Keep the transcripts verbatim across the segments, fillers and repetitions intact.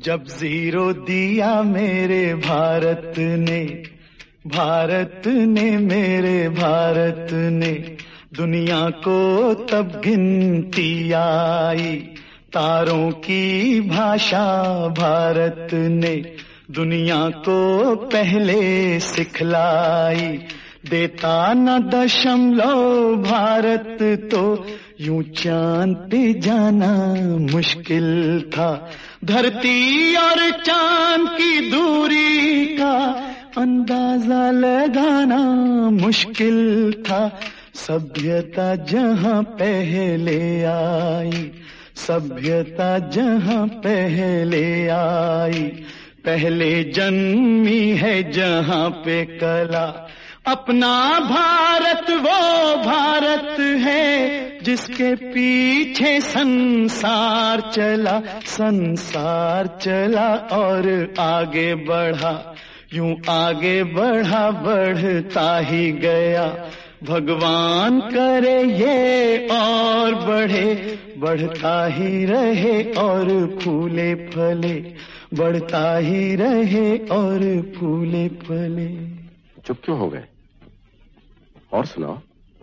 जब जीरो दिया मेरे भारत ने, भारत ने मेरे भारत ने, दुनिया को तब गिनती आई। तारों की भाषा भारत ने दुनिया को पहले सिखलाई। देता न दशमलव भारत तो यूं चांद पे जाना मुश्किल था। धरती और चांद की दूरी का अंदाजा लगाना मुश्किल था। सभ्यता जहां पहले आई, सभ्यता जहां पहले आई, पहले जन्मी है जहां पे कला। अपना भारत वो भारत है जिसके पीछे संसार चला, संसार चला और आगे बढ़ा। यूं आगे बढ़ा बढ़ता ही गया। भगवान करे ये और बढ़े, बढ़ता ही रहे और फूले फले, बढ़ता ही रहे और फूले फले। चुप क्यों हो गए? और सुनाओ।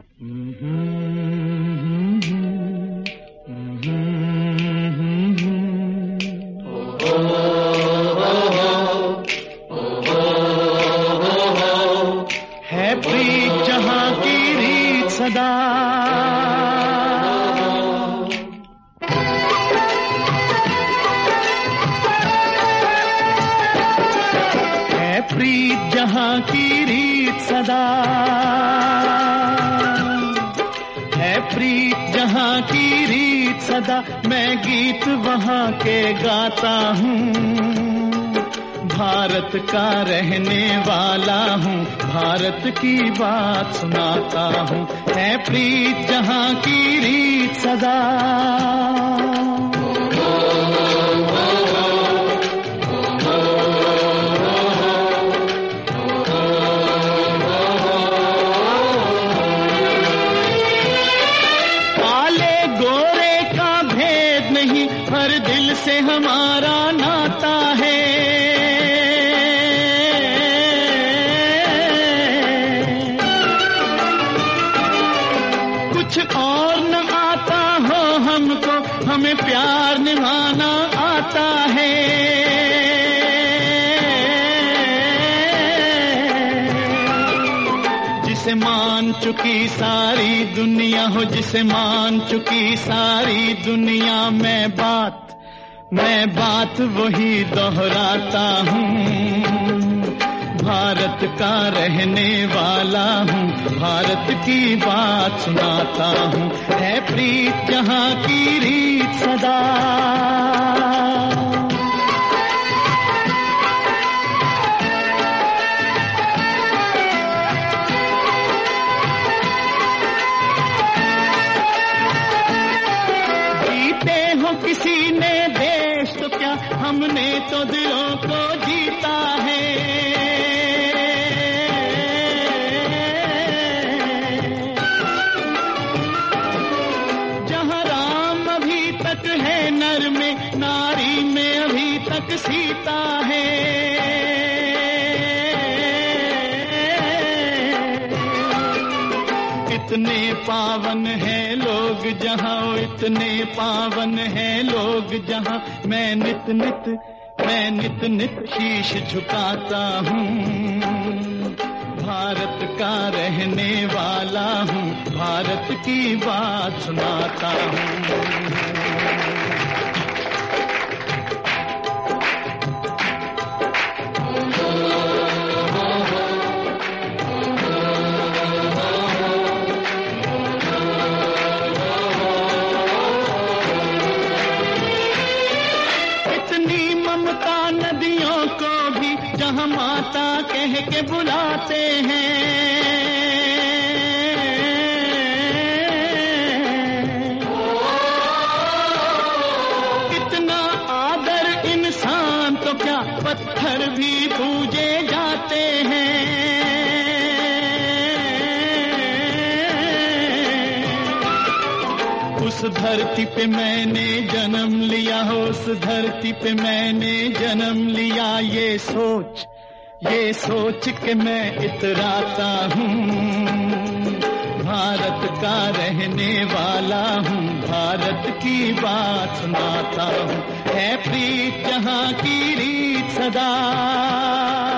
है प्रीत जहां की रीत सदा, है प्रीत जहां की रीत सदा, है प्रीत जहां की रीत सदा। मैं गीत वहां के गाता हूँ, भारत का रहने वाला हूँ, भारत की बात सुनाता हूँ। है प्रीत जहां की रीत सदा। काले गोरे का भेद नहीं, हर दिल से हमारा नाता है। कुछ और न आता हो हमको, हमें प्यार निभाना आता है। जिसे मान चुकी सारी दुनिया हो, जिसे मान चुकी सारी दुनिया, मैं बात मैं बात वही दोहराता हूँ। भारत का रहने वाला हूँ, भारत की बात सुनाता हूँ। है प्रीत जहां की रीत सदा। जीते हो किसी ने देश तो क्या, हमने तो दिलों को जीता है। है नर में, नारी में अभी तक सीता है। इतने पावन है लोग जहां, इतने पावन है लोग जहां, मैं नित नित मैं नित नित शीश झुकाता हूँ। भारत का रहने वाला हूँ, भारत की बात सुनाता हूँ। नदियों को भी जहां माता कह के बुलाते हैं। कितना आदर इंसान तो क्या, पत्थर भी पूजे जाते हैं। उस धरती पे मैंने जन्म लिया, हो उस धरती पे मैंने जन्म लिया। ये सोच ये सोच के मैं इतराता हूँ, भारत का रहने वाला हूँ, भारत की बात सुनाता हूँ। है प्रीत जहाँ की रीत सदा,